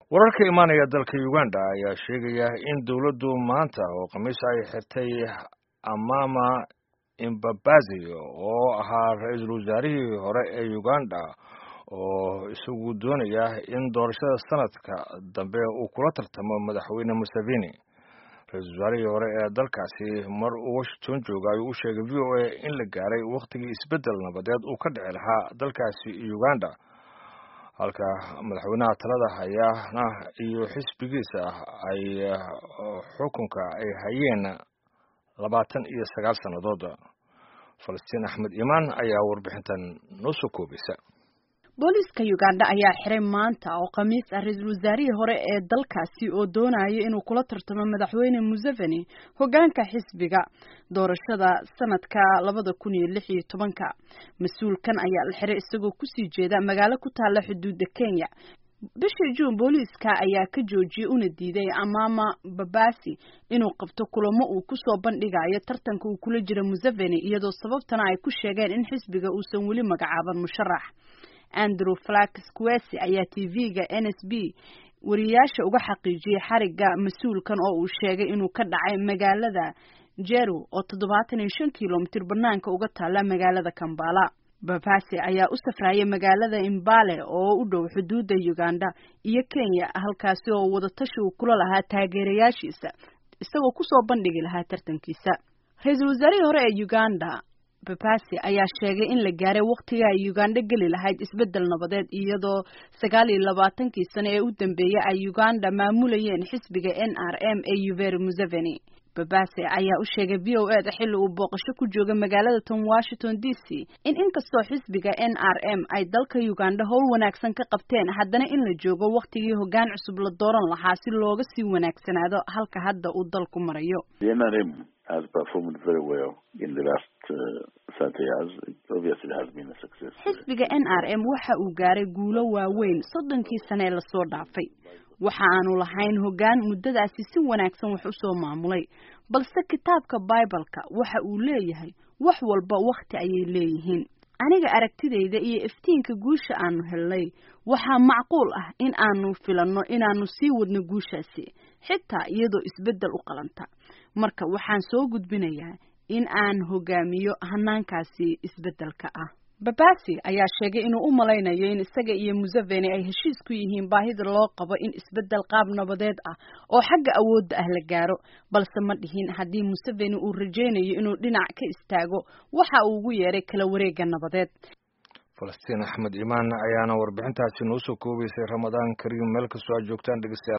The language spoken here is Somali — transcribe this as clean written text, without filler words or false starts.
wararka imaanaya dalka Uganda ayaa sheegaya in dawladdu maanta oo khamiis ay xirtay Amama Mbabazi oo ahaa ra'iisul wasaarihii hore ee Uganda oo isagu doonaya in doorashada sanadka dambe uu kula tartamo madaxweyne Museveni. Ra'iisul wasaarihii hore ee dalkaasi mar uu Washington joogay uu sheegay VOA in la gaaray waqtigii isbedel nabadeed uu ka dhici lahaa dalkaasi Uganda. halka madaxweynaha talada hayana iyo xisbigiisa ay xukunka ay hayeen 29 sanadood. Falastiin Axmed Imaan ayaa warbixintan noo soo koobaysa. booliska Uganda ayaa xiray maanta oo khamiis ah ra'iisul wasaarihii hore ee dalkaasi oo doonaya inuu kula tartamo madaxweyne Museveni hoggaanka xisbiga doorashada sanadka 2016. Mas'uulkan ayaa la xiray isagoo ku sii jeeda magaalo ku taala xuduudda Kenya. bishii June booliska ayaa ka joojiyay una diiday Amama Mbabazi inuu qabto kulamo uu ku soo bandhigayo tartanka uu kula jiro Museveni iyadoo sababtana ay ku sheegeen in xisbiga uusan weli magacaaban musharax. Andrew Flax-Kwesi ayaa TV-ga NSB wariyaasha uga xaqiijiyay xariga mas'uulkan oo uu sheegay inuu ka dhacay magaalada Jeru oo 75 kiiloomitir banaanka uga taala magaalada Kampala. Mbabazi ayaa u safrayay magaalada Mbale oo u dhow xuduudda Uganda iyo Kenya halkaasi oo wada tashi uu kula lahaa taageerayaashiisa isagoo ku soo bandhigi lahaa tartankiisa. Ra'iisul wasaarihii hore ee Uganda Mbabazi ayaa sheegay in la gaaray waqtiga ay Uganda gali lahayd isbedel nabadeed iyadoo 29 sano ee u dambeeyay ay Uganda maamulayeen xisbiga NRM ee Yoweri Museveni. Mbabazi ayaa u sheegay VOA xilli uu booqasho ku jooga magaalada Washington DC in inkastoo xisbiga NRM ay dalka Uganda howl wanaagsan ka qabteen haddana in la joogo waqtigii hoggaan cusub la dooran lahaa si looga sii wanaagsanaado halka hadda uu dalku marayo. The NRM has performed very well in the last 30 years. Obviously it has been a success. Xisbiga NRM waxa uu gaaray guulo waaweyn 30 sano ee la soo dhaafay. waxa aanu lahayn hoggaan muddadaasi si wanaagsan wax u soo maamulay balse kitaabka Bible-ka waxa uu leeyahay wax walba waqti ayay leeyihiin. aniga aragtidayda iyo iftiinka guusha aanu helnay waxa macquul ah in aanu filanno inaanu sii wadno guushaasi xitaa iyadoo isbedel u qalanta. marka waxaan soo gudbinayaa in aan hogaamiyo hanaankaasi isbedelka ah. Mbabazi ayaa sheegay inuu u malaynayo in isaga iyo Museveni ay heshiis ku yihiin baahida loo qabo in isbedel qaab nabadeed ah oo xagga awoodda ah la gaaro balse ma dhihin haddii Museveni uu rajaynayo inuu dhinac ka istaago waxa uu ugu yeeray kala wareegga nabadeed. Falastiin Axmed Imaan ayaana warbixintaasi noo soo koobaysay. Ramadaan Kariim meel kastoo aad joogtaan dhegeystayaal.